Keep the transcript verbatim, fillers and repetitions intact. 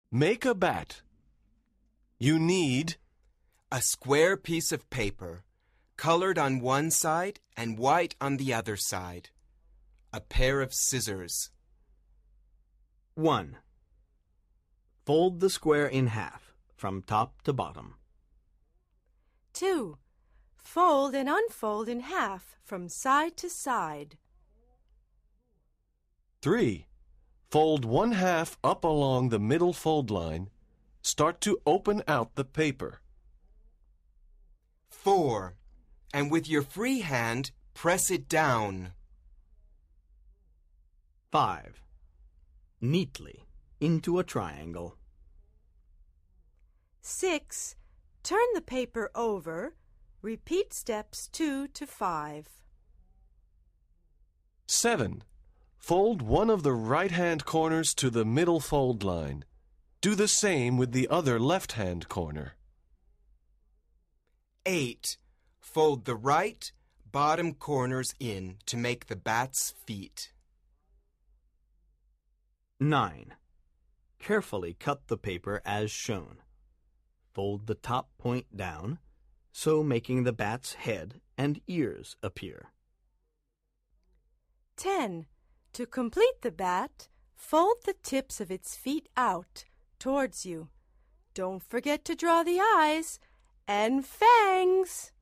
Make a bat. You need a square piece of paper, colored on one side and white on the other side. A pair of scissors. one. Fold the square in half, from top to bottom. two. Fold and unfold in half, from side to side. three. Fold one half up along the middle fold line. Start to open out the paper. four. And with your free hand, press it down. five. Neatly into a triangle. six. Turn the paper over. Repeat steps two to five. seven. Fold one of the right-hand corners to the middle fold line. Do the same with the other left-hand corner. eight. Fold the right bottom corners in to make the bat's feet. nine. Carefully cut the paper as shown. Fold the top point down, so making the bat's head and ears appear. ten. To complete the bat, fold the tips of its feet out towards you. Don't forget to draw the eyes and fangs.